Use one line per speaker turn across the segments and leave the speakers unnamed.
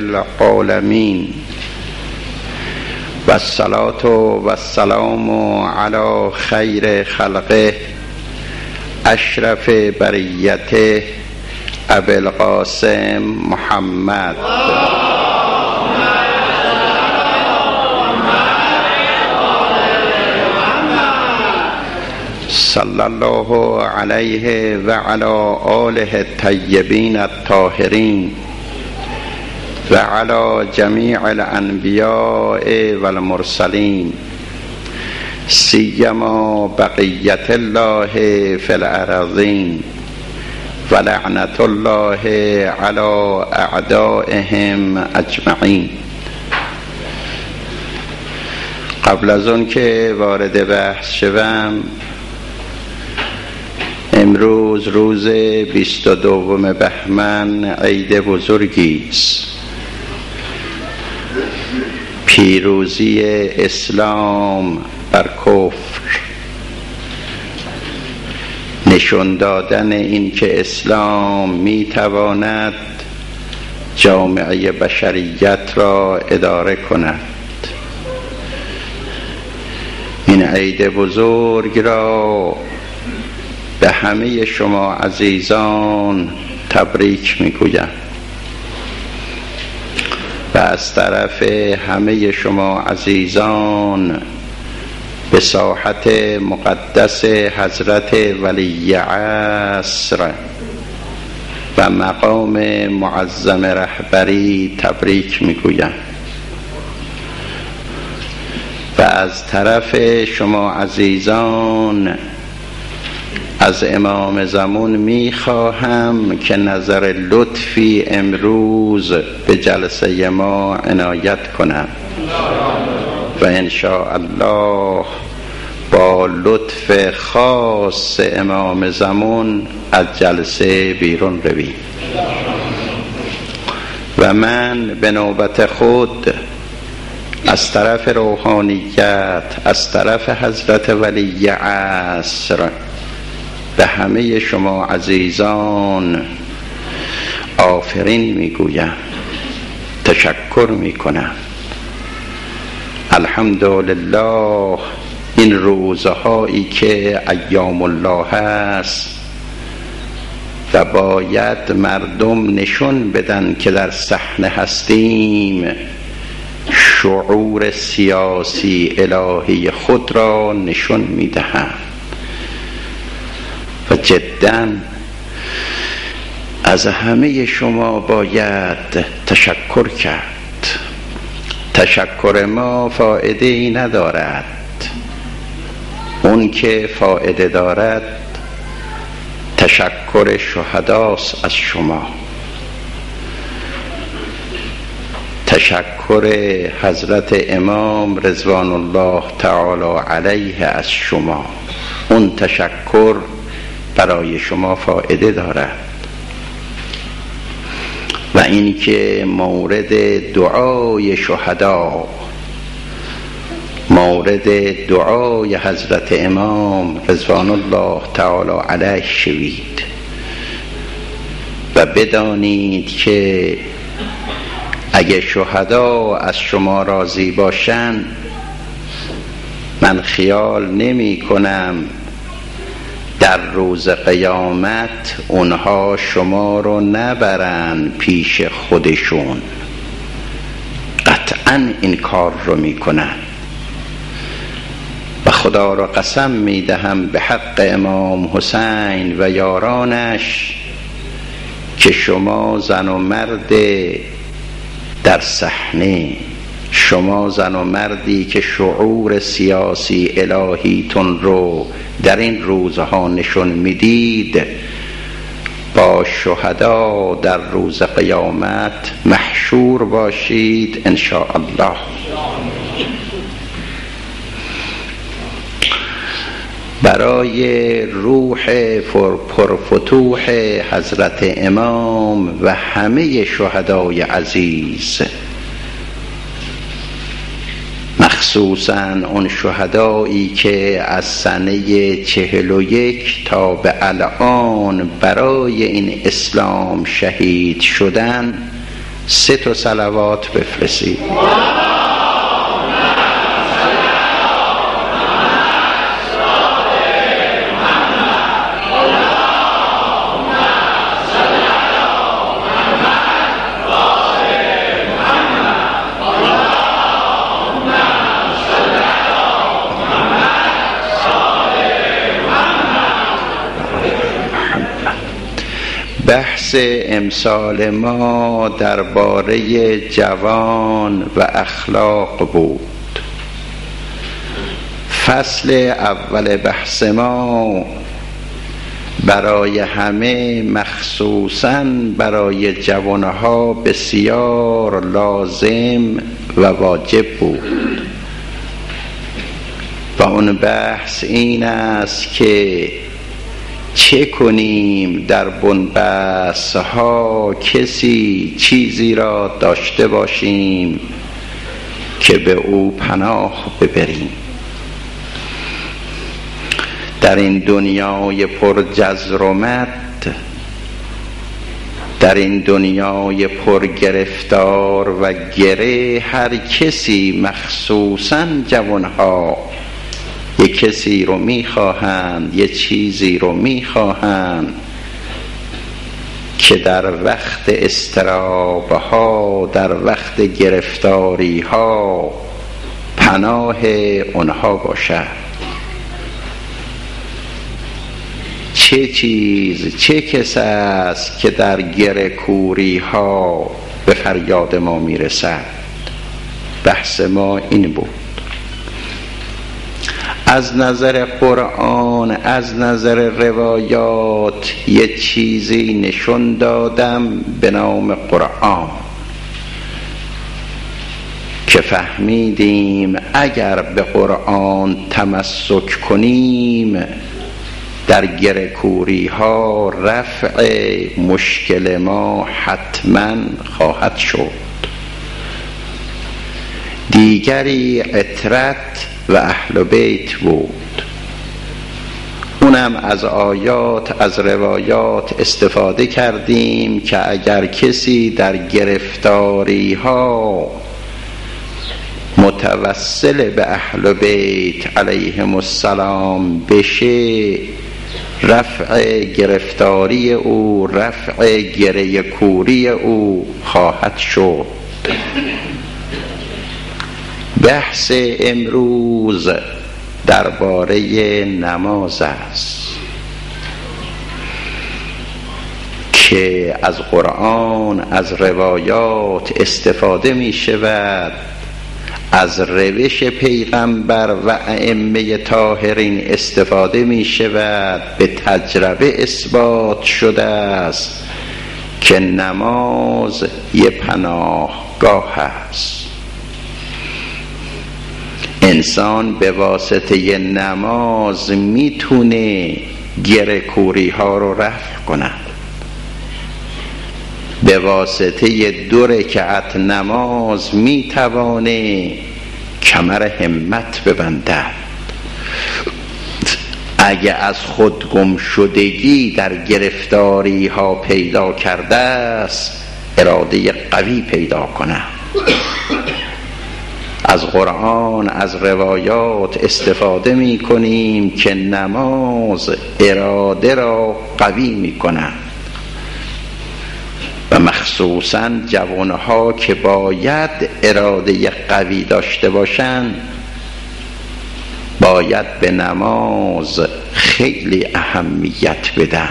العالمين والصلاة والسلام على خير خلقه اشرف بریته ابی القاسم محمد صلی الله علیه و علی آله الطیبین الطاهرین و علی جمیع الانبیاء والمرسلین سیما بقیت الله فی الارضین و لعنت الله علی اعدائهم اجمعین. قبل از اون که وارد بحث شوم، امروز روز 22 بهمن عید بزرگی است، پیروزی اسلام بر کفر، نشان دادن این که اسلام میتواند جامعه بشریت را اداره کند. این عید بزرگ را به همه شما عزیزان تبریک میگویم و از طرف همه شما عزیزان به ساحت مقدس حضرت ولی عصر و مقام معظم رهبری تبریک میگویم و از طرف شما عزیزان از امام زمان میخواهم که نظر لطفی امروز به جلسه ما عنایت کنند و انشاءالله با لطف خاص امام زمان از جلسه بیرون رویم. و من به نوبت خود از طرف روحانیت، از طرف حضرت ولی عصر به همه شما عزیزان آفرین میگویم، تشکر میکنم. الحمدلله این روزهایی که ایام الله است و باید مردم نشون بدن که در صحنه هستیم، شعور سیاسی الهی خود را نشون میدهند و جدا از همه شما باید تشکر کرد. تشکر ما فایده ای ندارد، اون که فایده دارد تشکر شهداست از شما، تشکر حضرت امام رضوان الله تعالی علیه از شما. اون تشکر برای شما فایده دارد و این که مورد دعای شهدا، مورد دعای حضرت امام رضوان الله تعالی علیه شوید و بدانید که اگه شهدا از شما راضی باشن، من خیال نمی کنم در روز قیامت اونها شما رو نبرن پیش خودشون، قطعا این کار رو میکنن و خدا را قسم میدهم به حق امام حسین و یارانش که شما زن و مرد در صحنه، شما زن و مردی که شعور سیاسی الهیتون رو در این روزها نشون میدید، با شهدا در روز قیامت محشور باشید انشاءالله. برای روح پرفتوح حضرت امام و همه شهدای عزیز، مخصوصاً اون شهدایی که از سنه 41 تا به الان برای این اسلام شهید شدن، 3 صلوات بفرستید. بحث امسال ما درباره جوان و اخلاق بود. فصل اول بحث ما برای همه، مخصوصاً برای جوانها بسیار لازم و واجب بود و اون بحث این است که چه کنیم در بنبست ها کسی چیزی را داشته باشیم که به او پناه ببریم. در این دنیای پر جزر و مد، در این دنیای پر گرفتار و گره، هر کسی مخصوصاً جوانها یه کسی رو میخواهند، یه چیزی رو میخواهند که در وقت اضطراب ها، در وقت گرفتاری ها پناه اونها باشد. چه چیز، چه کس است که در گره کوری ها به فریاد ما میرسد؟ بحث ما این بود. از نظر قرآن، از نظر روایات یه چیزی نشون دادم به نام قرآن که فهمیدیم اگر به قرآن تمسک کنیم در گره کوری ها رفع مشکل ما حتما خواهد شد. دیگری عترت و اهل بیت بود، اونم از آیات، از روایات استفاده کردیم که اگر کسی در گرفتاری ها متوسل به اهل بیت علیهم السلام بشه، رفع گرفتاری او، رفع گره کوری او خواهد شد. بحث امروز درباره نماز است که از قرآن، از روایات استفاده می شود، از روش پیغمبر و ائمه طاهرین استفاده می شود. به تجربه اثبات شده است که نماز یه پناهگاه است. انسان به واسطه نماز میتونه گره کوری ها رو رفع کنه. به واسطه 2 رکعت نماز میتوانه کمر همت ببندد. اگه از خود گم شدگی در گرفتاری ها پیدا کرده است، اراده قوی پیدا کنه. از قرآن، از روایات استفاده می کنیم که نماز اراده را قوی می کند و مخصوصاً جوانها که باید اراده قوی داشته باشند باید به نماز خیلی اهمیت بدن.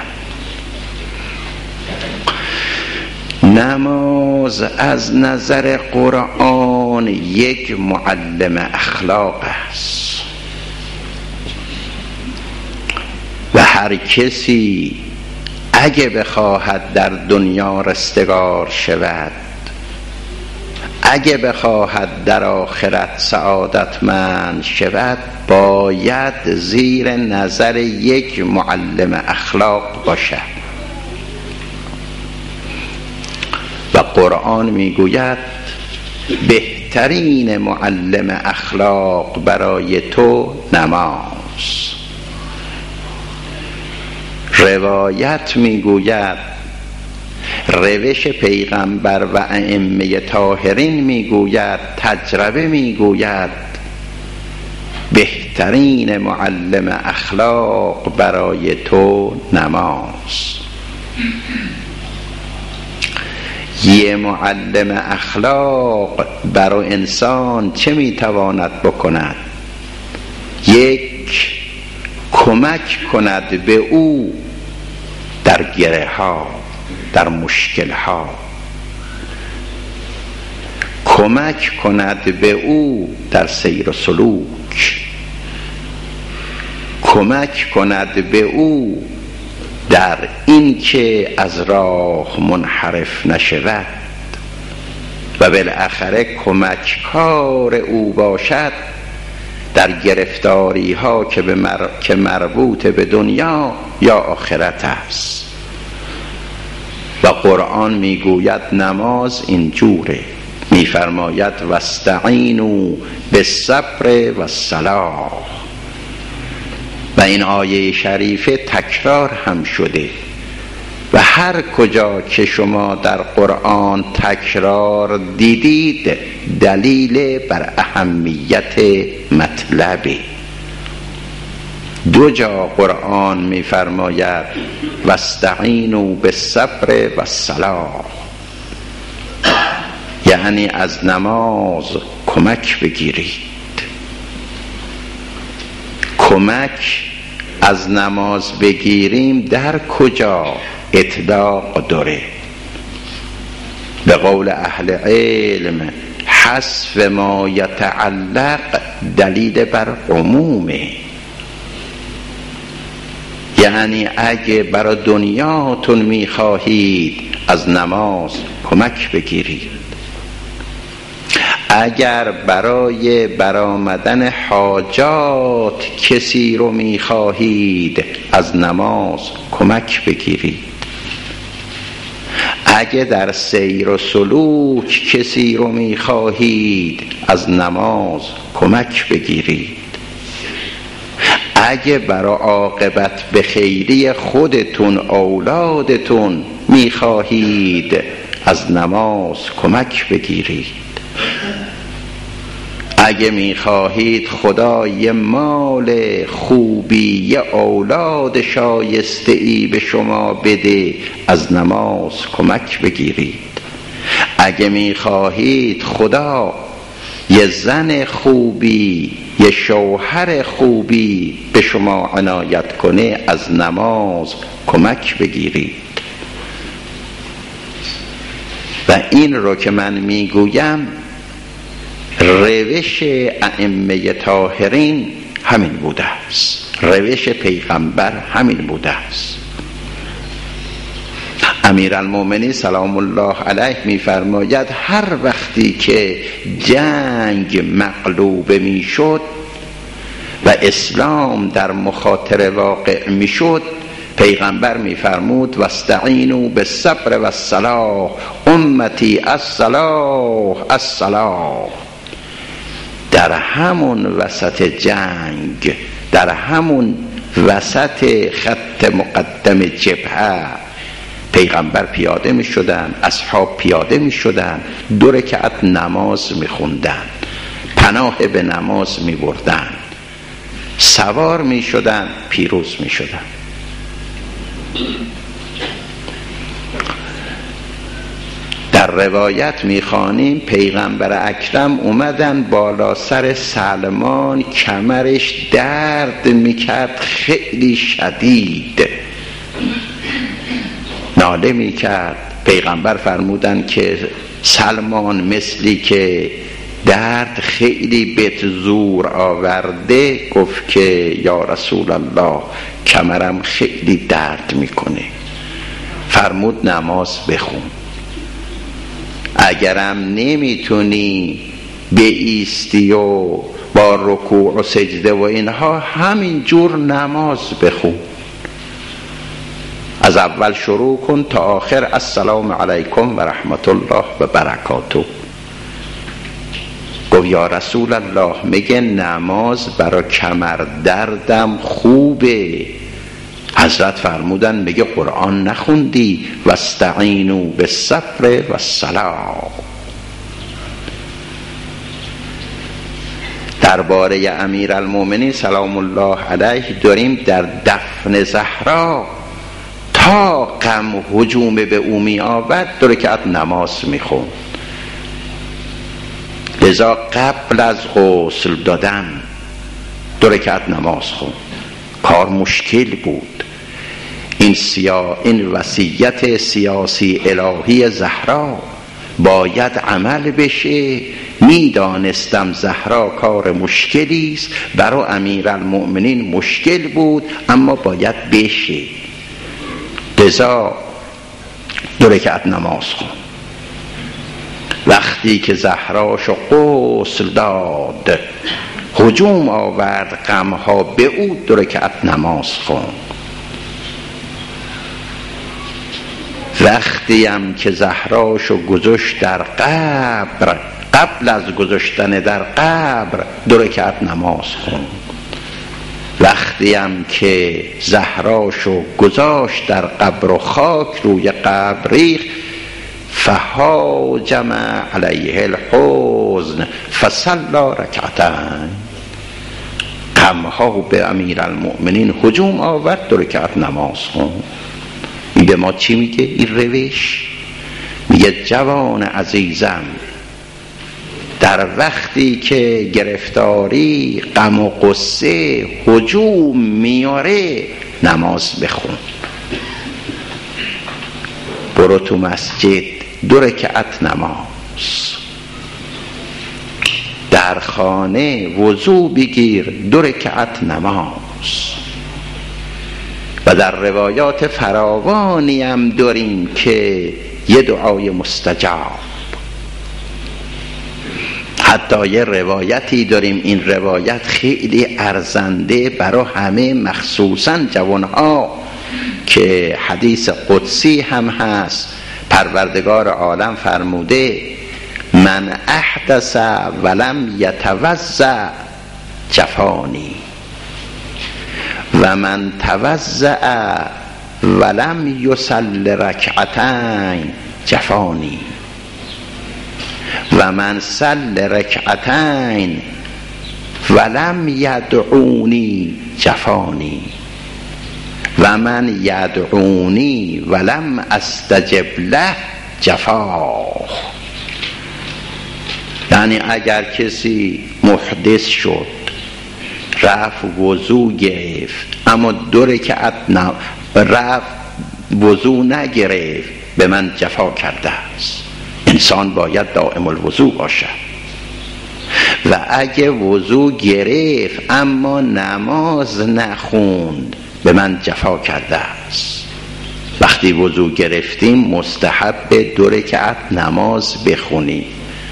نماز از نظر قرآن یک معلم اخلاق است و هر کسی اگه بخواهد در دنیا رستگار شود، اگه بخواهد در آخرت سعادتمند شود، باید زیر نظر یک معلم اخلاق باشد. و قرآن میگوید بهترین معلم اخلاق برای تو نماز. روایت میگوید روش پیغمبر و ائمه طاهرین میگوید، تجربه میگوید بهترین معلم اخلاق برای تو نماز. یه معلم اخلاق برای انسان چه میتواند بکند؟ یک، کمک کند به او در گره ها، در مشکل ها، کمک کند به او در سیر و سلوک، کمک کند به او در این که از راه منحرف نشود و بالاخره کمککار او باشد در گرفتاری ها که مربوط به دنیا یا آخرت است. و قرآن میگوید نماز اینجوره، میفرماید واستعینوا بالصبر والصلاة. و این آیه شریفه تکرار هم شده و هر کجا که شما در قرآن تکرار دیدید دلیل بر اهمیت مطلبه. دو جا قرآن میفرماید واستعینوا بالصبر والصلاة، یعنی از نماز کمک بگیرید. کمک از نماز بگیریم در کجا اطلاق داره؟ به قول اهل علم حذف ما یتعلق دلیل بر عمومه. یعنی اگه برای دنیاتون میخواهید از نماز کمک بگیرید، اگر برای برآمدن حاجات کسی رو میخواهید از نماز کمک بگیرید، اگه در سیر و سلوک کسی رو میخواهید از نماز کمک بگیرید، اگه برای عاقبت به خیری خودتون اولادتون میخواهید از نماز کمک بگیرید، اگه میخواهید خدا یه مال خوبی، یه اولاد شایسته ای به شما بده از نماز کمک بگیرید، اگه میخواهید خدا یه زن خوبی، یه شوهر خوبی به شما عنایت کنه از نماز کمک بگیرید. و این رو که من میگویم روش ائمه طاهرین همین بوده است، روش پیغمبر همین بوده است. امیرالمومنین سلام الله علیه میفرماید هر وقتی که جنگ مغلوب میشد و اسلام در مخاطره واقع میشد، پیغمبر میفرمود واستعینوا بالصبر والصلاة امتی الصلاة الصلاة. در همون وسط جنگ، در همون وسط خط مقدم جبهه پیغمبر پیاده می شدن، اصحاب پیاده می شدن، 2 رکعت نماز می خوندن، پناه به نماز می بردن، سوار می شدن، پیروز می شدن. در روایت میخوانیم پیغمبر اکرم اومدن بالا سر سلمان، کمرش درد میکرد خیلی شدید، ناله میکرد. پیغمبر فرمودن که سلمان مثلی که درد خیلی بهت زور آورده، گفت که یا رسول الله کمرم خیلی درد میکنه. فرمود نماز بخون، اگرم نمیتونی بایستی و با رکوع و سجده و اینها همین جور نماز بخون، از اول شروع کن تا آخر السلام علیکم و رحمت الله و برکاته. گفت یا رسول الله میگه نماز برای کمر دردم خوبه، حضرت فرمودن میگه قرآن نخوندی واستعینوا بالصبر والصلاة. درباره امیرالمؤمنین سلام الله علیه داریم در دفن زهرا تا غم هجوم به او می آورد 2 رکعت نماز می خوند. لذا قبل از غسل دادن 2 رکعت نماز خوند. کار مشکل بود. این وصیت سیاسی الهی زهرا باید عمل بشه. میدانستم زهرا کار مشکلی است، برای امیرالمؤمنین مشکل بود، اما باید بشه. لذا 2 رکعت نماز خوند. وقتی که زهراشو غسل داد هجوم آورد غمها به او 2 رکعت نماز خوند. وقتی هم که زهراشو گذاشت در قبر، قبل از گذاشتن در قبر 2 رکعت نماز خوند. وقتی هم که زهراشو گذاشت در قبر و خاک روی قبر ریخت، فهاجم علیه الحزن فصلی رکعتین. غمها به امیرالمؤمنین هجوم آورد 2 رکعت نماز خوند. این به ما چی میگه؟ این روش میگه جوان عزیزم، در وقتی که گرفتاری غم و غصه هجوم میاره نماز بخون. برو تو مسجد 2 رکعت نماز، در خانه وضو بگیر 2 رکعت نماز. و در روایات فراوانی هم داریم که یه دعای مستجاب. حتی یه روایتی داریم، این روایت خیلی ارزنده برای همه، مخصوصا جوانها، که حدیث قدسی هم هست. پروردگار عالم فرموده من احدث ولم یتوضأ جفانی و من توضأ ولم یصلی رکعتین جفانی و من صلی رکعتین ولم یدعونی جفانی و من یدعونی ولم استجب له جفاه. یعنی اگر کسی محدث شد، رفت وضو گرفت اما 2 رکعت رفت وضو نگرفت، به من جفا کرده است. انسان باید دائم الوضو باشد. و اگه وضو گرفت اما نماز نخوند، به من جفا کرده است. وقتی وضو گرفتیم مستحب 2 رکعت نماز بخونیم.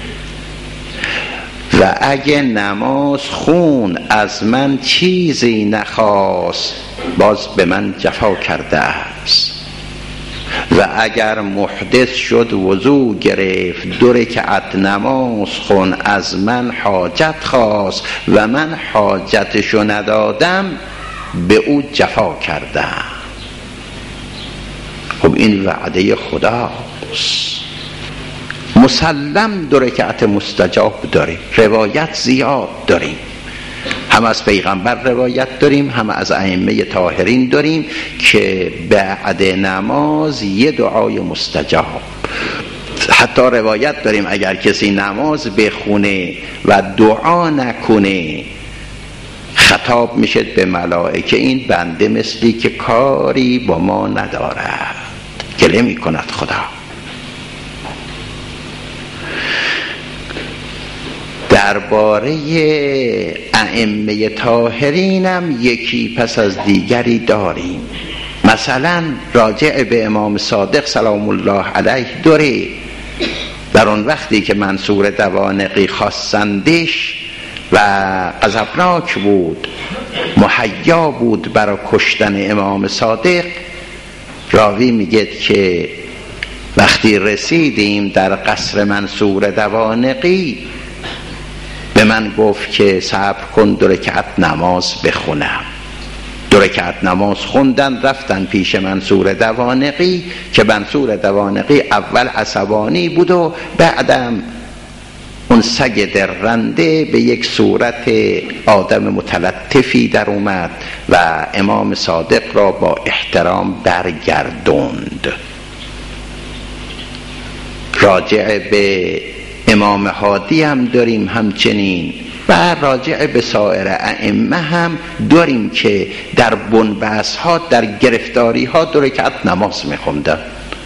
و اگه نماز خون از من چیزی نخواست، باز به من جفا کرده است. و اگر محدث شد وضو گرفت 2 رکعت نماز خون، از من حاجت خواست و من حاجتشو ندادم، به او جفا کردم. خب این وعده خداست. مسلم 2 رکعت مستجاب داریم، روایت زیاد داریم، هم از پیغمبر روایت داریم، هم از ائمه طاهرین داریم که بعد نماز یه دعای مستجاب. حتی روایت داریم اگر کسی نماز بخونه و دعا نکنه، خطاب میشه به ملائکه این بنده مثلی که کاری با ما ندارد، گله میکند خدا. درباره ائمه طاهرین هم یکی پس از دیگری داریم. مثلا راجع به امام صادق سلام الله علیه داره. در اون وقتی که منصور دوانقی خواستندش و غضبناک بود، مهیا بود برای کشتن امام صادق، راوی میگه که وقتی رسیدیم در قصر منصور دوانقی، به من گفت که صبر کن 2 رکعت نماز بخونم. 2 رکعت نماز خوندن، رفتن پیش منصور دوانقی که منصور دوانقی اول عصبانی بود و بعدم اون سگ درنده به یک صورت آدم متلطفی در اومد و امام صادق را با احترام برگردوند. راجع به امام هادی هم داریم همچنین و راجع به سایر ائمه هم داریم که در بنبست ها، در گرفتاری ها 2 رکعت نماز میخوندن.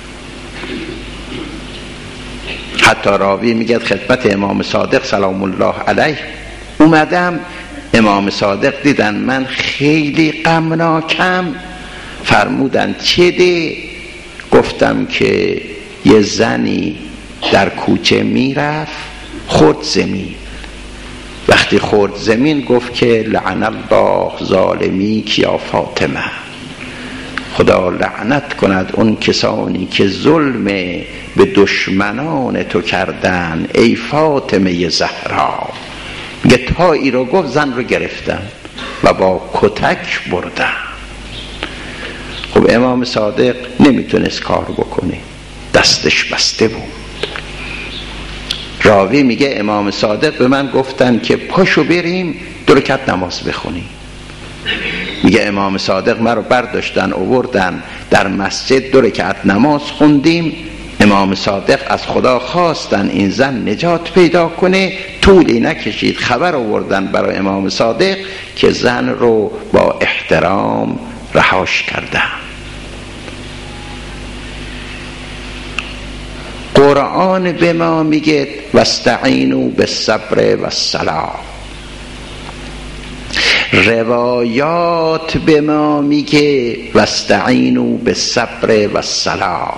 حتی راوی میگه خدمت امام صادق سلام الله علیه اومدم، امام صادق دیدن من خیلی غمناکم، فرمودن چه ده؟ گفتم که یه زنی در کوچه میرفت خورد زمین، وقتی خورد زمین گفت که لعن الله ظالمیک یا فاطمه، خدا لعنت کند اون کسانی که ظلم به دشمنان تو کردن ای فاطمه زهرا. میگه تا ای رو گفت زن رو گرفتن و با کتک بردن. خب امام صادق نمیتونست کار بکنه، دستش بسته بود. راوی میگه امام صادق به من گفتن که پاشو بریم 2 رکعت نماز بخونیم. میگه امام صادق من رو برداشتن آوردن در مسجد 2 رکعت نماز خوندیم. امام صادق از خدا خواستن این زن نجات پیدا کنه، طولی نکشید خبر آوردن برای امام صادق که زن رو با احترام رهاش کردن. قرآن به ما میگه واستعینوا بالصبر والصلاة، روایات به ما میگه واستعینوا بالصبر والصلاة،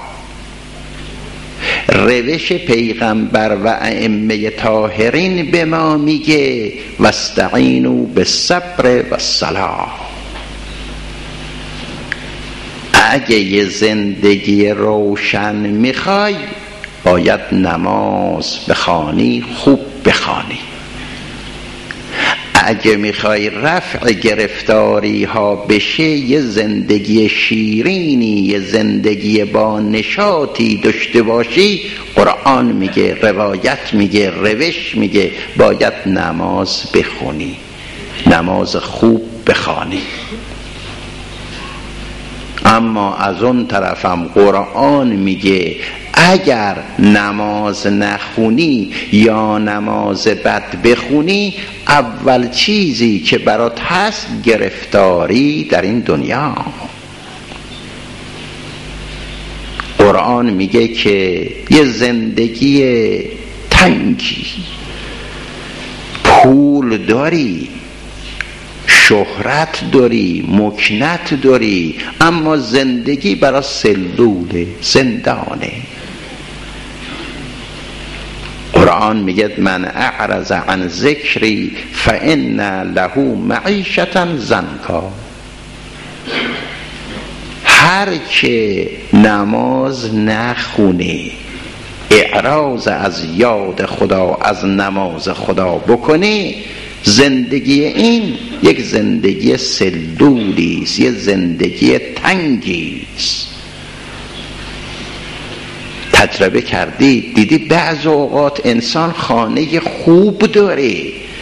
روش پیغمبر و ائمه طاهرین به ما میگه واستعینوا بالصبر والصلاة. اگه یه زندگی روشن میخوای باید نماز بخوانی، خوب بخوانی. اگه میخوای رفع گرفتاری ها بشه، یه زندگی شیرینی، یه زندگی با نشاطی داشته باشی، قرآن میگه، روایت میگه، روش میگه باید نماز بخونی، نماز خوب بخوانی. اما از اون طرفم قرآن میگه اگر نماز نخونی یا نماز بد بخونی، اول چیزی که برات هست گرفتاری در این دنیا. قرآن میگه که یه زندگی تنگی، پول داری، شهرت داری، مکنت داری، اما زندگی برای سلوله، زندانه. قرآن میگه من اعرض عن ذکری فان له معیشة ضنکا. هر که نماز نخونه، اعراض از یاد خدا، از نماز خدا بکنه، زندگی این یک زندگی سلولی است، یک زندگی تنگی است. تجربه کردی، دیدی بعض اوقات انسان خانه خوب داره،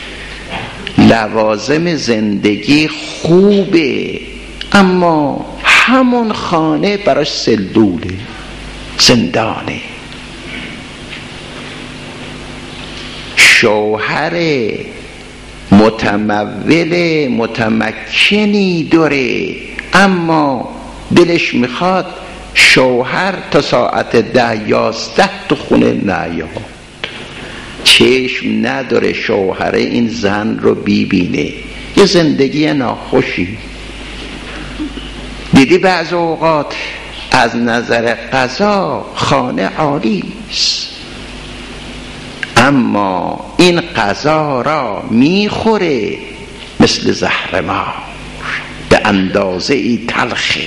لوازم زندگی خوبه، اما همون خانه براش سلوله، زندانه. شوهر متمول متمکنی داره، اما دلش میخواد شوهر تا ساعت 10-11 تو خونه نیاد، چشم نداره شوهر این زن رو ببینه، یه زندگی ناخوشی. دیدی بعض اوقات از نظر غذا خانه عالی است، اما این غذا را میخوره مثل زهر مار، به اندازه ای تلخه.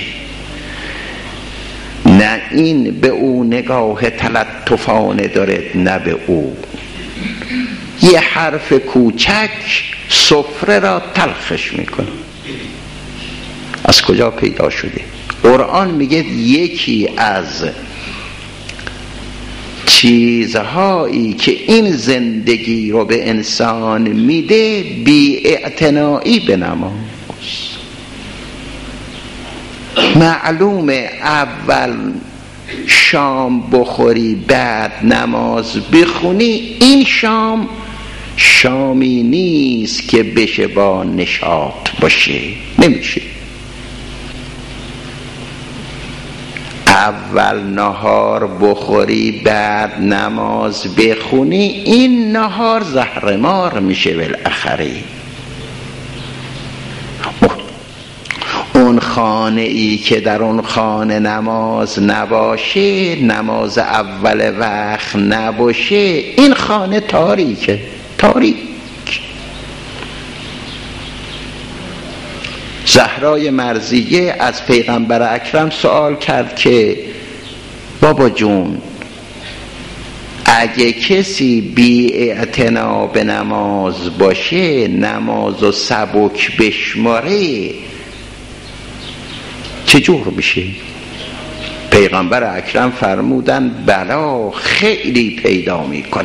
نه این به او نگاه تلطفانه داره، نه به او. یه حرف کوچک سفره را تلخش میکنه. از کجا پیدا شده؟ قرآن میگه یکی از چیزهایی که این زندگی رو به انسان میده بی‌اعتنایی به نماز. معلومه اول شام بخوری بعد نماز بخونی، این شام شامی نیست که بشه با نشاط باشه، نمیشه. اول نهار بخوری بعد نماز بخونی، این نهار زهرمار میشه بالاخره. اون خانه ای که در اون خانه نماز نباشه، نماز اول وقت نباشه، این خانه تاریکه، تاریک. زهرای مرضیه از پیغمبر اکرم سوال کرد که بابا جون، اگه کسی بی اعتنا به نماز باشه، نماز و سبک بشماره، چجور میشه؟ پیغمبر اکرم فرمودن بلا خیلی پیدا میکنه،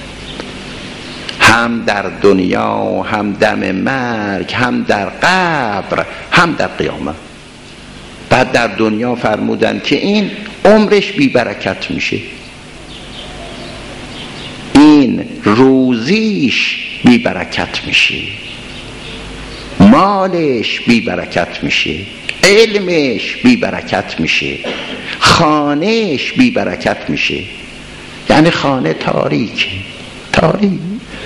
هم در دنیا، هم دم مرگ، هم در قبر، هم در قیامت. بعد در دنیا فرمودن که این عمرش بی برکت میشه، این روزیش بی برکت میشه، مالش بی برکت میشه، علمش بی برکت میشه، خانهش بی برکت میشه. یعنی خانه تاریکه، تاریک.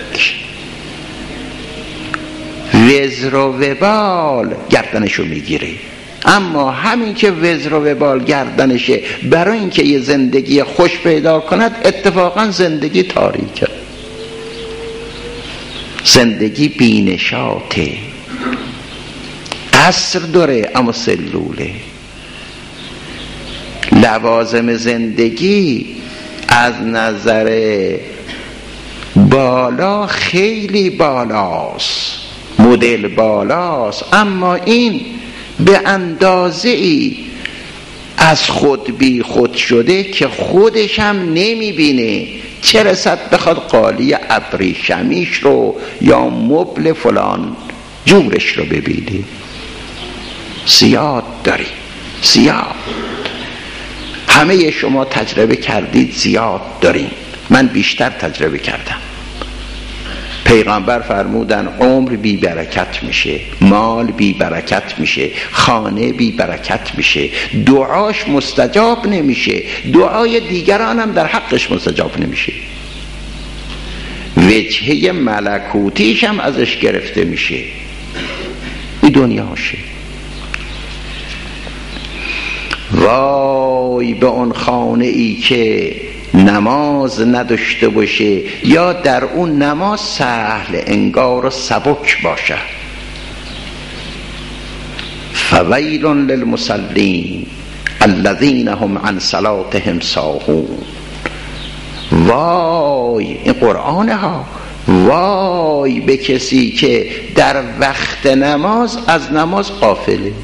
وزر و وبال گردنشو میگیره. اما همین که وزر و وبال گردنشه، برای اینکه یه زندگی خوش پیدا کند، اتفاقا زندگی تاریکه، زندگی بینشاته، قصر داره اما سلوله. لوازم زندگی از نظر بالا خیلی بالاست، مدل بالاست، اما این به اندازه ای از خود بی خود شده که خودش هم نمیبینه، چه رسد بخواد قالی ابریشمیش رو یا مبل فلان جورش رو ببینه. زیاد داری، زیاد. همه شما تجربه کردید، زیاد داریم. من بیشتر تجربه کردم. پیغمبر فرمودن عمر بی برکت میشه، مال بی برکت میشه، خانه بی برکت میشه، دعاش مستجاب نمیشه، دعای دیگران هم در حقش مستجاب نمیشه، وجهه ملکوتیش هم ازش گرفته میشه. این دنیاشه. وای به اون خانه ای که نماز نداشته باشه یا در اون نماز سهل انگار و سبک باشه. فویل للمصلین الذین هم عن صلاتهم ساهون. وای، این قرآنه ها، وای به کسی که در وقت نماز از نماز غافله.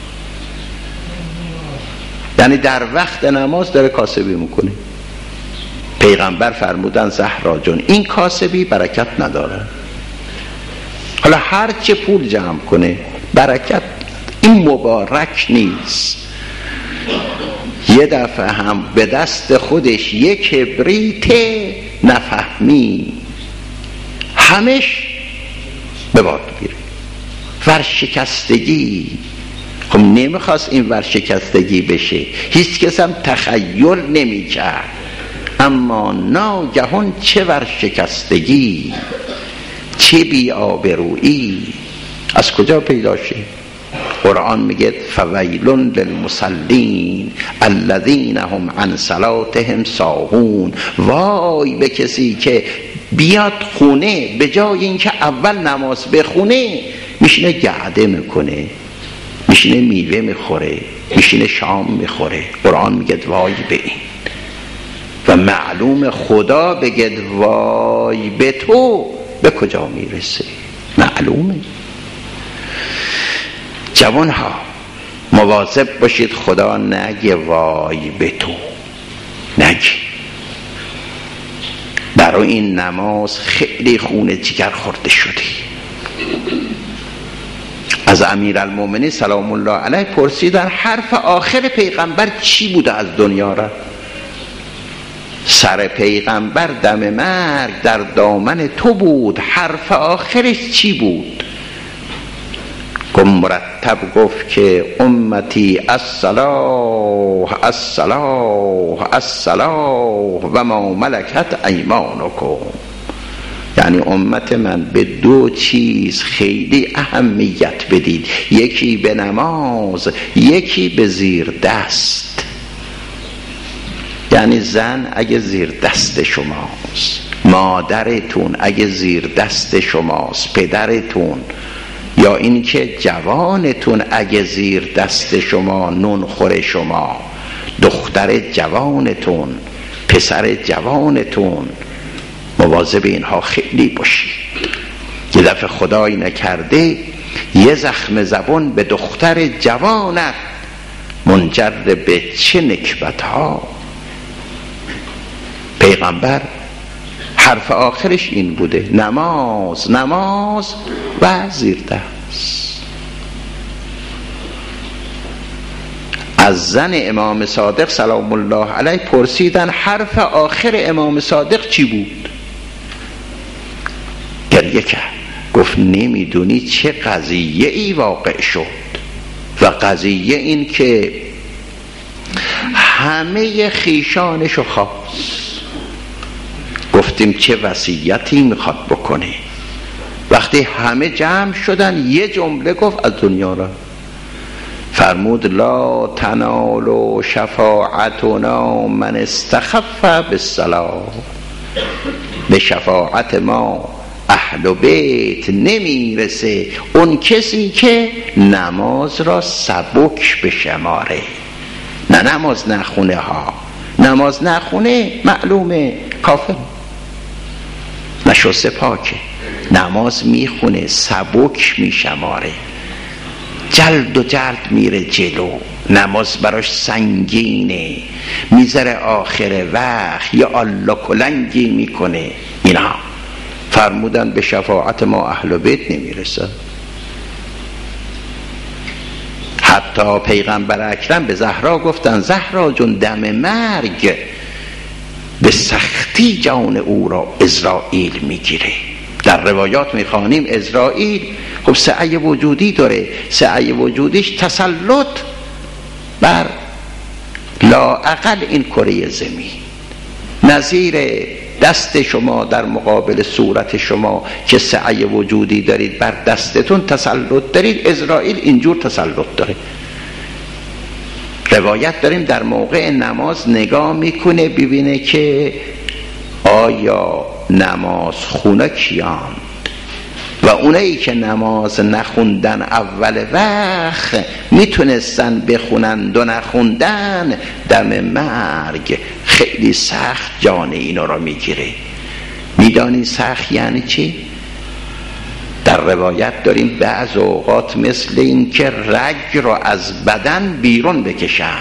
یعنی در وقت نماز داره کاسبی میکنه. پیغمبر فرمودن زهرا جون، این کاسبی برکت نداره. حالا هر چه پول جمع کنه برکت، این مبارک نیست. یه دفعه هم به دست خودش یک کبریت نفهمی، همش به باد میره. ورشکستگی، خب نمیخواست این ورشکستگی بشه، هیچ کس هم تخیل نمیکرد، اما ناگهان چه ورشکستگی، چه بی‌آبرویی، از کجا پیدا شه؟ قرآن میگه فویل للمصلین الذین هم عن صلاتهم ساهون. وای به کسی که بیاد خونه به جای اینکه اول نماز بخونه میشینه گعده میکنه، میشینه میوه میخوره، میشینه شام میخوره. قرآن میگه وای به این. و معلوم خدا بگه وای به تو، به کجا میرسه؟ معلومه. جوان ها، مواظب باشید خدا نگه وای به تو، نگه برای این نماز خیلی خون جگر خورده شدی. از امیرالمومنین سلام الله علیه پرسیدن حرف آخر پیغمبر چی بوده از دنیا را؟ سر پیغمبر دم مرگ در دامن تو بود، حرف آخرش چی بود؟ مرتب گفت که امتی الصلاة الصلاة الصلاة و ما ملکت ایمانکم. یعنی امت من به دو چیز خیلی اهمیت بدید، یکی به نماز، یکی به زیر دست. یعنی زن اگه زیر دست شماست، مادرتون اگه زیر دست شماست، پدرتون یا این که جوانتون اگه زیر دست شما، نون خور شما، دختر جوانتون، پسر جوانتون، مواظب اینها خیلی باشید. یه دفعه خدایی نکرده یه زخم زبون به دختر جوانت منجر به چه نکبت ها. پیغمبر حرف آخرش این بوده، نماز نماز و زیر دست. از زن امام صادق سلام الله علیه پرسیدن حرف آخر امام صادق چی بود؟ گریه کرد، گفت نمیدونی چه قضیه ای واقع شد. و قضیه این که همه خیشانشو خواست. گفتیم چه وصیتی میخواد بکنه؟ وقتی همه جمع شدن یه جمله گفت از دنیا را. فرمود لا تنال شفاعتنا من استخف بالصلاة. به شفاعت ما اهل بیت نمیرسه اون کسی که نماز را سبک بشماره. نه نماز نخونه ها، نماز نخونه معلومه کافر، نشسته پاکه. نماز میخونه سبک میشماره، جلد و جلد میره جلو، نماز براش سنگینه، میذاره آخر وقت یا الله کلنگی میکنه. اینا فرمودن به شفاعت ما اهل بیت نمیرسه. حتی پیغمبر اکرم به زهرا گفتن زهرا جون دم مرگ به سختی جان او را عزرائیل میگیره. در روایات میخوانیم عزرائیل خب سعی وجودی داره، سعی وجودیش تسلط بر لااقل این کره زمین. نظیر دست شما در مقابل صورت شما که سعی وجودی دارید، بر دستتون تسلط دارید، عزرائیل اینجور تسلط داره. روایت داریم در موقع نماز نگاه میکنه ببینه که آیا نماز خونه کیان، و اونایی که نماز نخوندن اول وقت میتونستن بخونند و نخوندن، دم مرگ خیلی سخت جان اینو را میگیره. میدانی سخت یعنی چی؟ در روایت داریم بعض اوقات مثل این که رگ را از بدن بیرون بکشن.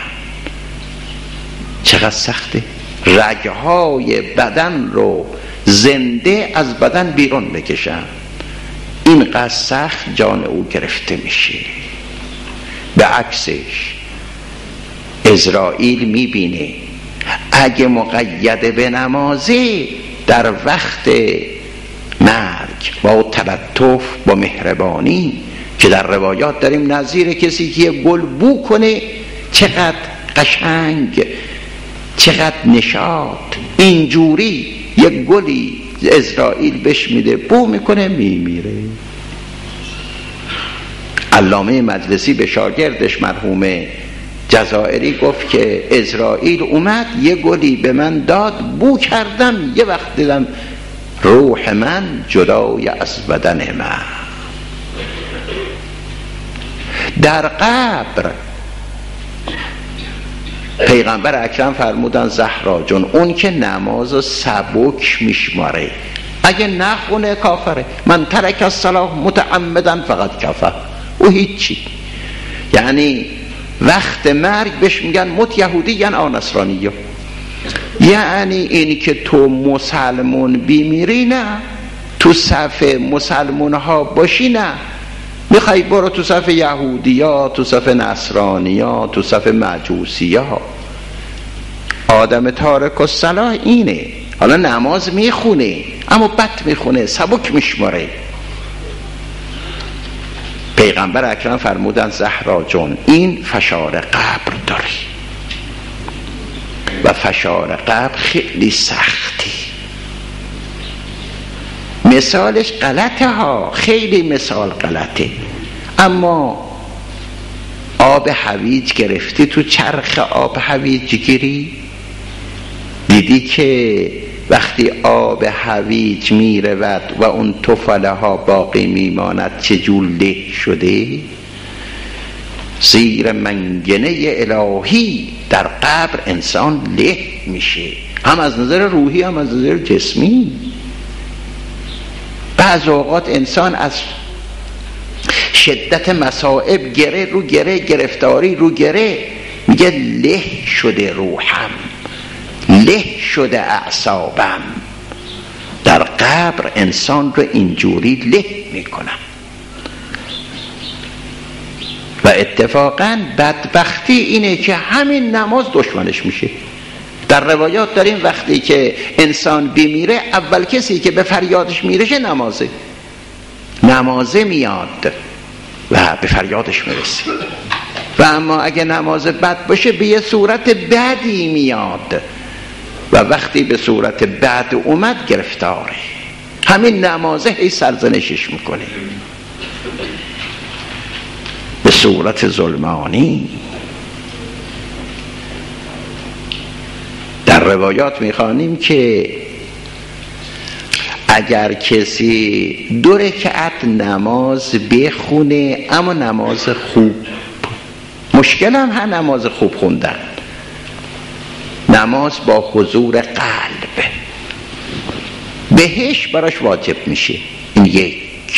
چقدر سخته رگهای بدن رو زنده از بدن بیرون بکشن. اینقدر سخت جان او گرفته میشه. به عکسش عزرائیل میبینه اگه مقید به نمازه در وقت مرگ با تلطف با مهربانی، که در روایات داریم نظیر کسی که گل بو کنه چقدر قشنگ، چقدر نشاط، اینجوری یک گلی عزرائیل بهش میده، بو میکنه میمیره. علامه مجلسی به شاگردش مرحوم جزائری گفت که عزرائیل اومد یه گلی به من داد، بو کردم، یه وقت دیدم روح من جدای از بدن من. در قبر پیغمبر اکرم فرمودن زهرا جون اون که نماز سبک میشماره اگه نخونه کافره. من ترک الصلاة متعمدا فقط کفر. او هیچی. یعنی وقت مرگ بهش میگن مت یهودی یعنی نصرانی ها. یعنی اینی که تو مسلمون بیمیری نه، تو صف مسلمون ها باشی نه، میخوای برو تو صف یهودی ها، تو صف نصرانی ها، تو صف مجوسی ها. آدم تارک الصلاة اینه. حالا نماز میخونه اما بد میخونه، سبک میشماره. پیغمبر اکرم فرمودن زهرا جون این فشار قبر داره و فشار قبر خیلی سختی. مثالش غلطه ها، خیلی مثال غلطه. اما آب هویج گرفتی تو چرخ آب هویج گیری، دیدی که وقتی آب هویج میرود و اون تفاله ها باقی میماند چجور له شده؟ زیر منگنه الهی در قبر انسان له میشه، هم از نظر روحی هم از نظر جسمی. بعض اوقات انسان از شدت مصائب گره رو گره، گرفتاری رو گره، میگه له شده روحم، له شده اعصابم. در قبر انسان رو اینجوری له میکنم. و اتفاقا بدبختی اینه که همین نماز دشمنش میشه. در روایات داریم وقتی که انسان بمیره اول کسی که به فریادش میرسه نمازه میاد و به فریادش میرسه. و اما اگه نماز بد باشه به یه صورت بدی میاد و وقتی به صورت بد اومد گرفتاره. همین نمازه هی سرزنشش میکنه به صورت ظلمانی. در روایات میخوانیم که اگر کسی 2 رکعت نماز بخونه اما نماز خوب، مشکل هم هست نماز خوب خوندن، نماز با حضور قلب، بهش براش واجب میشه. این 1.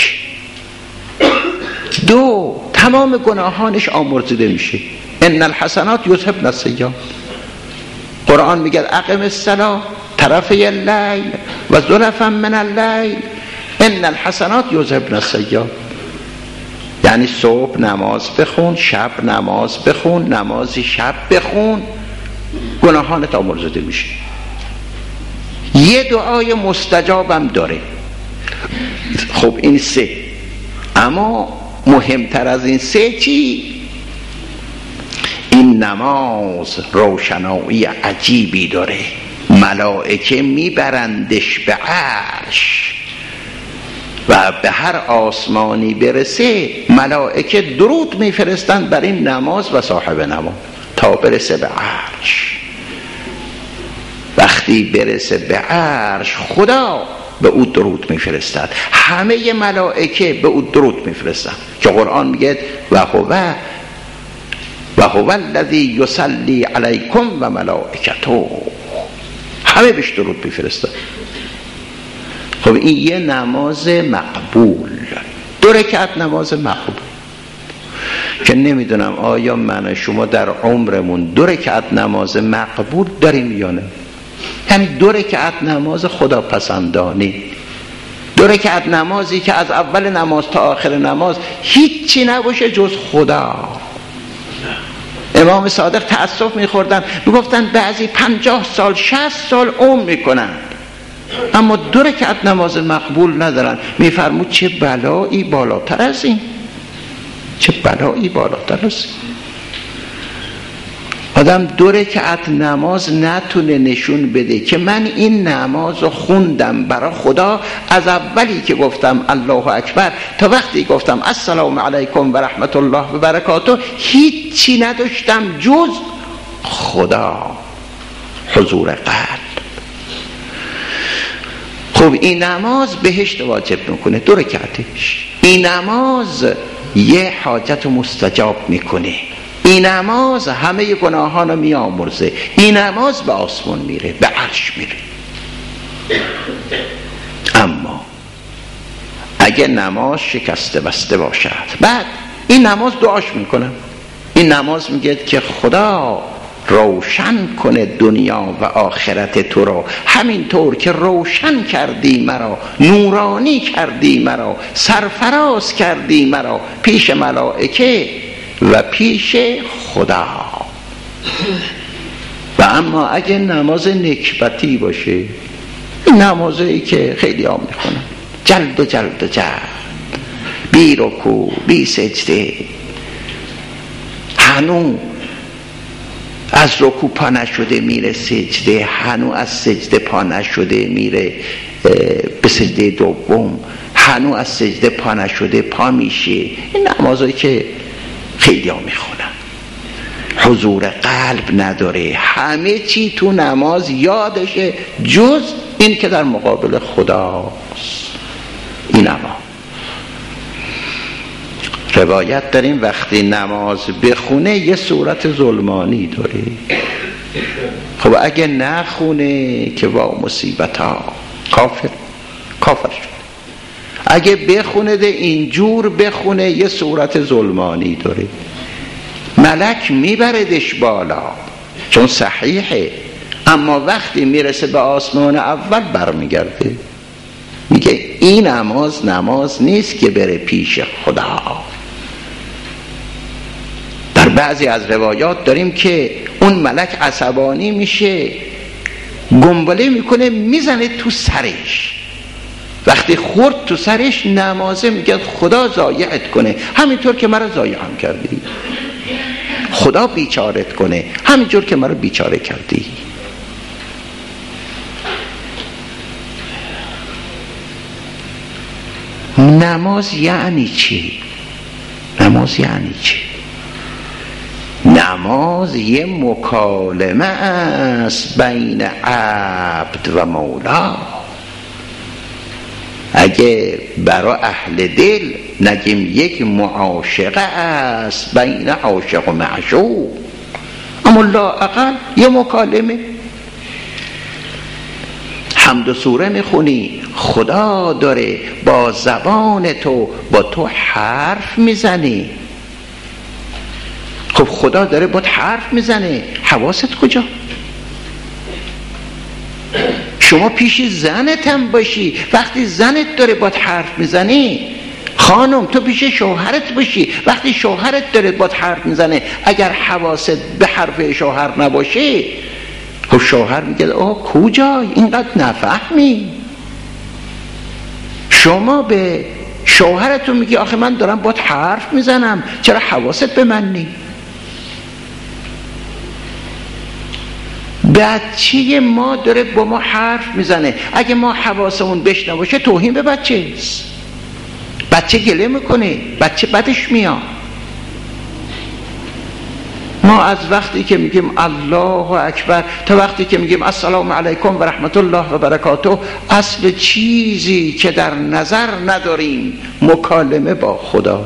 2 تمام گناهانش آمرزیده میشه. ان الحسنات یذهبن السیئات. قرآن میگه اقم الصلاة طرفی اللیل و زلفا من اللیل ان الحسنات یذهبن السیئات. یعنی صبح نماز بخون، شب نماز بخون، نمازی شب بخون، گناهانت آمرزیده میشه. یه دعای مستجابم داره. خب این 3. اما مهمتر از این 3 چی؟ این نماز روشنایی عجیبی داره. ملائکه میبرندش به عرش و به هر آسمانی برسه ملائکه درود میفرستند بر این نماز و صاحب نماز تا برسه به عرش. وقتی برسه به عرش خدا به او درود میفرستد، همه ملائکه به او درود میفرستند که قرآن میگه و هو الذی یصلی علیکم و ملائکته، همه بهش درود میفرستند. خب این یه نماز مقبول، 2 رکعت نماز مقبول که نمیدونم آیا من و شما در عمرمون 2 رکعت نماز مقبول داریم یا نه. یعنی 2 رکعت نماز خداپسندانه، 2 رکعت نمازی که از اول نماز تا آخر نماز هیچی نباشه جز خدا. امام صادق تأسف میخوردن، میگفتن بعضی 50 سال 60 سال عمر میکنن اما 2 رکعت نماز مقبول ندارن. میفرمود چه بلایی بالاتر از این، چه بلایی بالاتر از این. آدم 2 رکعت نماز نتونه نشون بده که من این نماز رو خوندم برای خدا، از اولی که گفتم الله اکبر تا وقتی گفتم السلام علیکم و رحمت الله و برکاته هیچی نداشتم جز خدا، حضور قلب. خب این نماز بهشت واجب میکنه 2 رکعتش. این نماز یه حاجت مستجاب میکنه. این نماز همه گناهان رو میامرزه. این نماز به آسمان میره، به عرش میره. اما اگه نماز شکسته بسته باشد، بعد این نماز دعاش میکنم این نماز میگه که خدا روشن کنه دنیا و آخرت تو را، همینطور که روشن کردی مرا، نورانی کردی مرا، سرفراز کردی مرا پیش ملائکه و پیش خدا. و اما اگه نماز نکبتی باشه، این نمازی که خیلی ها میخونن، جلد و جلد و جلد، بی رکوع بی سجده، هنو از رکوع پا نشده میره سجده، هنو از سجده پا نشده میره به سجده دوم، هنو از سجده پا نشده پا میشه. این نمازایی که خیلی ها میخونن، حضور قلب نداره، همه چی تو نماز یادشه جز این که در مقابل خداست. این اما روایت داریم وقتی نماز بخونه یه صورت ظلمانی داره. خب اگه نخونه که وا مصیبت ها، کافر شد. اگه بخونه ده اینجور بخونه یه صورت ظلمانی داره، ملک میبردش بالا چون صحیحه، اما وقتی میرسه به آسمان اول برمیگرده، میگه این نماز نیست که بره پیش خدا. در بعضی از روایات داریم که اون ملک عصبانی میشه، گنبله میکنه میزنه تو سرش، وقتی خورد تو سرش نمازه، میگه خدا ضایعت کنه همینطور که مرا ضایع هم کردی، خدا بیچارت کنه همینطور که مرا بیچاره کردی. نماز یعنی چی؟ نماز یعنی چی؟ نماز یه مکالمه است بین عبد و مولا. اگه برای اهل دل نگیم یک معاشقه است بین عاشق و معشوق، اما لااقل یه مکالمه. حمد و سوره میخونی، خدا داره با زبان تو با تو حرف میزنی. خب خدا داره با حرف میزنه، حواست کجا؟ شما پیش زنت هم باشی، وقتی زنت داره با حرف میزنی، خانم تو پیش شوهرت باشی، وقتی شوهرت داره با حرف میزنه، اگر حواست به حرف شوهر نباشه، خب شوهر میگه کجای اینقدر نفهمی؟ شما به شوهرتون میگی آخه من دارم با حرف میزنم، چرا حواست به من نی؟ بچه ما داره با ما حرف میزنه، اگه ما حواسمون بهش نباشه توهین به بچه است. بچه گله میکنه، بچه بدش میاد. ما از وقتی که میگیم الله اکبر تا وقتی که میگیم السلام علیکم و رحمت الله و برکاته، اصل چیزی که در نظر نداریم مکالمه با خدا.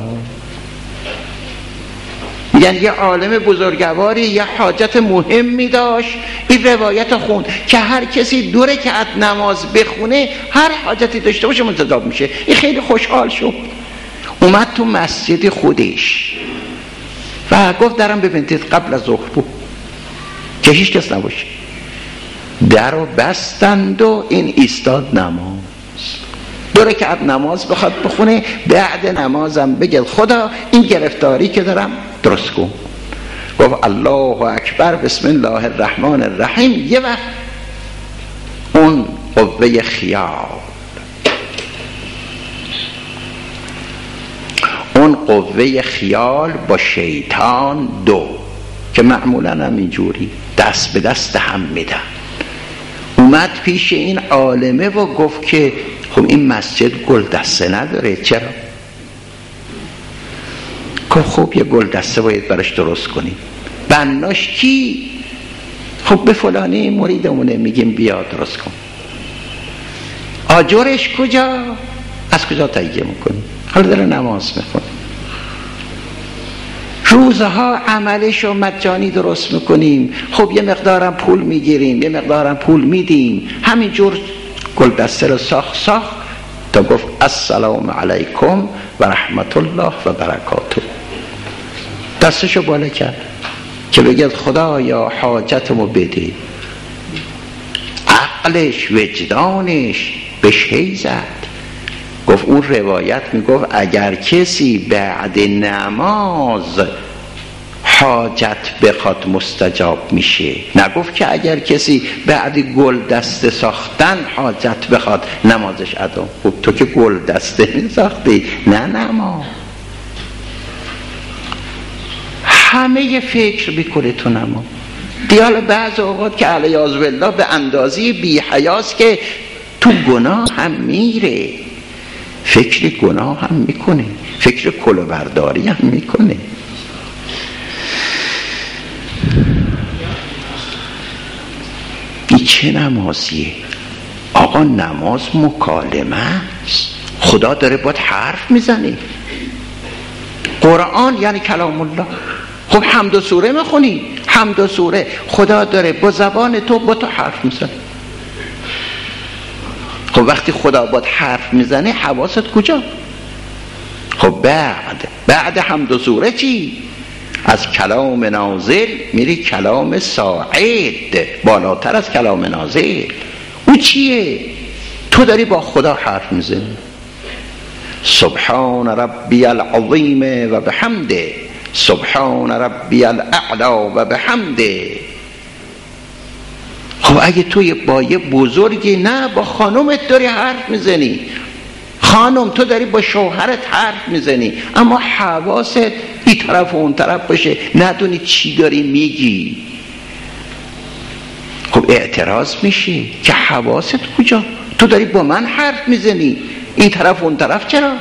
یعنی یه عالم بزرگواری یه حاجت مهمی داشت، این روایت خوند که هر کسی 2 رکعت نماز بخونه هر حاجتی داشته باشه مستجاب میشه. این خیلی خوشحال شد، اومد تو مسجد خودش و گفت درم ببندید، قبل از ظهر بود که هیچ کس نباشه. در رو بستند و این ایستاد نماز. 2 رکعت نماز بخواد بخونه، بعد نمازم بگه خدا این گرفتاری که دارم درست کن. گفت الله اکبر بسم الله الرحمن الرحیم. یه وقت اون قوه خیال، اون قوه خیال با شیطان که معمولا هم اینجوری دست به دست هم میدن، اومد پیش این عالمه و گفت که خب این مسجد گل دسته نداره، چرا؟ که خب یه گل دسته باید براش درست کنیم. بناش کی؟ خب به فلانی مریدمونه میگیم بیا درست کن. آجرش کجا؟ از کجا تهیه میکنیم؟ حالا داره نماز میخونه. روزها عملشو مجانی درست میکنیم، خب یه مقدارم پول میگیریم، یه مقدارم پول میدیم، همینجور گل دسته رو ساخت تا گفت السلام علیکم و رحمت الله و برکاته. دستشو بالا کرد که بگید خدایا حاجتمو بده. عقلش وجدانش بهش هی زد. گفت اون روایت میگفت اگر کسی بعد نماز حاجت بخواد مستجاب میشه. نگفت که اگر کسی بعد گل دسته ساختن حاجت بخواد نمازش ادا. خب تو که گل دسته میساختی، نه نماز. همه فکر میکنه تو نماز. دیال بعض اوقات که علیاذ بالله به اندازه بی حیاست که تو گناه هم میره، فکر گناه هم میکنه، فکر کلاهبرداری هم میکنه. این چه نمازیه؟ آقا نماز مکالمه است. خدا داره باید حرف میزنه. قرآن یعنی کلام الله. خب حمد و سوره میخونی، حمد و سوره خدا داره با زبان تو با تو حرف میزنه. خب وقتی خدا باید حرف میزنه حواست کجا؟ خب بعد حمد و سوره چی؟ از کلام نازل میری کلام صاعد، بالاتر از کلام نازل. او چیه؟ تو داری با خدا حرف میزنی. سبحان ربی العظیم و بحمده، سبحان ربی الاعلی و بحمده. خب اگه توی با یه بزرگی، نه با خانومت داری حرف میزنی، خانم تو داری با شوهرت حرف میزنی، اما حواست این طرف و اون طرف باشه، ندونی چی داری میگی. خب اعتراض میشه که حواست کجا؟ تو داری با من حرف میزنی، این طرف و اون طرف چرا؟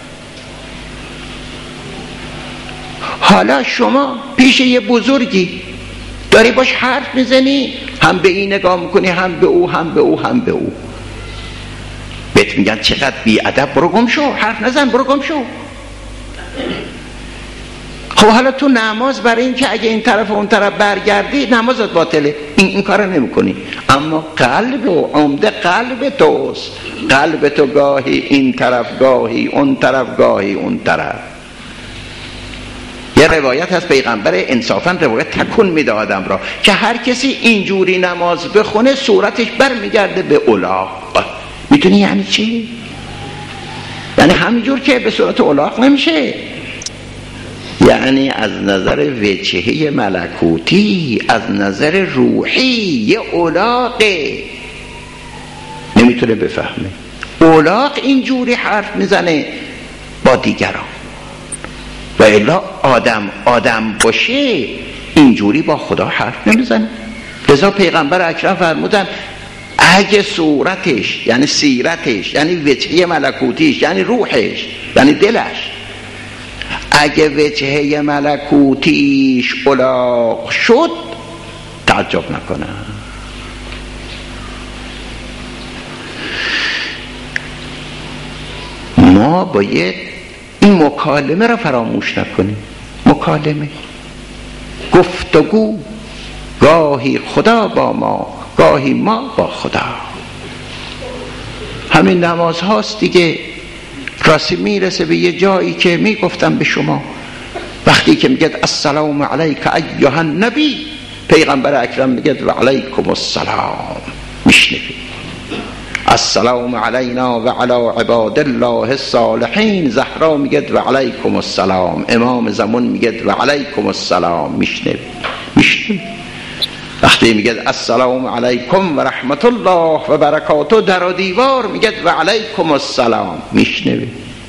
حالا شما پیش یه بزرگی داری باش حرف میزنی، هم به این نگاه میکنی، هم به او، هم به او، هم به او. بهت میگن چقدر بی‌ادب، برو گم شو، حرف نزن، برو گم شو. خب حالا تو نماز برای این که اگه این طرف و اون طرف برگردی نمازت باطله، این کارو نمی‌کنی. اما قلب و عمده قلب توست، قلب تو گاهی این طرف، گاهی اون طرف، گاهی اون طرف. یه روایت از پیغمبر، انصافاً روایت تکون میده آدم را، که هر کسی اینجوری نماز بخونه صورتش برمیگرده به الاغ. میتونی یعنی چی؟ یعنی همینجور که به صورت الاغ نمیشه، یعنی از نظر وجهه ملکوتی، از نظر روحی یه الاغه، نمیتونه بفهمه. الاغ اینجوری حرف میزنه با دیگران، و الا آدم باشه اینجوری با خدا حرف نمیزنه. لذا پیغمبر اکرم فرمودن اگه صورتش یعنی سیرتش یعنی وجهه ملکوتیش یعنی روحش یعنی دلش، اگه وجهه ملکوتیش الاغ شد تعجب نکنه. ما باید این مکالمه را فراموش نکنیم. مکالمه، گفتگو، گاهی خدا با ما، گاهی ما با خدا. همین نماز هاست دیگه. راستی میرسه به یه جایی که میگفتم به شما، وقتی که میگه السلام علیک ایها النبی، پیغمبر اکرم میگه و علیکم السلام، میشنوی السلام علینا و علی عباد الله الصالحین، زهرا میگه و علیکم السلام، امام زمان میگه و علیکم السلام، میشنوی. وقتی میگه السلام علیکم و رحمت الله و برکاته در و دیوار میگه و علیکم السلام، میشنوی.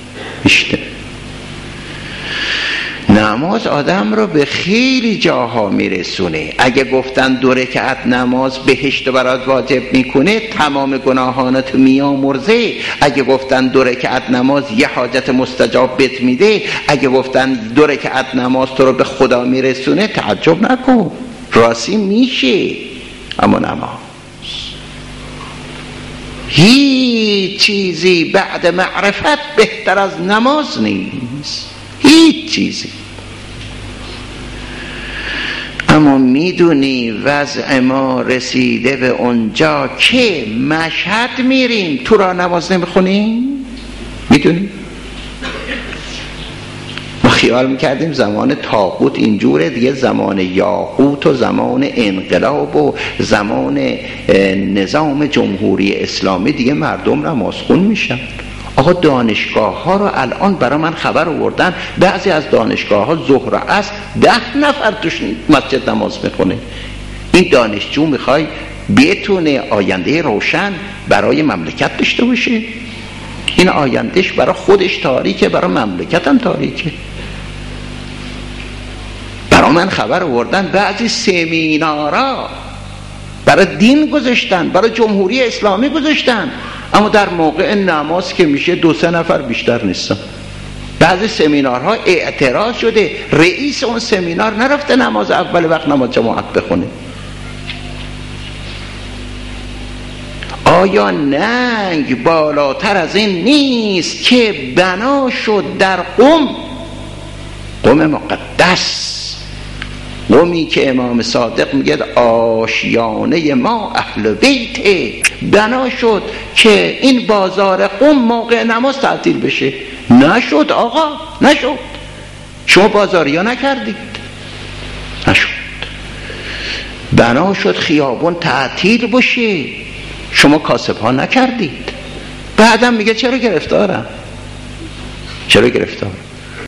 نماز آدم رو به خیلی جاها میرسونه. اگه گفتن 2 رکعت نماز بهشت برات واجب میکنه، تمام گناهانت میامرزه. اگه گفتن 2 رکعت نماز یه حاجت مستجاب بهت میده، اگه گفتن 2 رکعت نماز تو رو به خدا میرسونه، تعجب نکن، راستی میشه. اما نماز هیچ چیزی بعد معرفت بهتر از نماز نیست، هیچ چیزی. اما میدونی وضع ما رسیده به اونجا که مشهد میریم تو را نماز نمیخونیم. میدونی ما خیال میکردیم زمان طاغوت اینجوره دیگه، زمان یاقوت و زمان انقلاب و زمان نظام جمهوری اسلامی دیگه مردم نمازخون میشن. آقا دانشگاه ها رو الان برای من خبر آوردن، بعضی از دانشگاه ها ظهر و عصر 10 نفر توش مسجد نماز میخونه. این دانشجو میخوای بتونه آینده روشن برای مملکت داشته باشه؟ این آیندهش برای خودش تاریکه، برای مملکت هم تاریکه. برای من خبر آوردن بعضی سمینارها برای دین گذاشتن، برای جمهوری اسلامی گذاشتن، اما در موقع نماز که میشه 2-3 نفر بیشتر نیستن. بعضی سمینارها اعتراض شده، رئیس اون سمینار نرفته نماز اول وقت نماز جماعت بخونه. آیا ننگ بالاتر از این نیست که بنا شد در قم مقدس، قومی که امام صادق میگه آشیانه ما اهل بیت، بنا شد که این بازار قم موقع نماز تعطیل بشه. نشد آقا، نشد. شما بازاریا نکردید، نشد. بنا شد خیابون تعطیل بشه، شما کاسب ها نکردید. بعدم میگه چرا گرفتارم؟ چرا گرفتار؟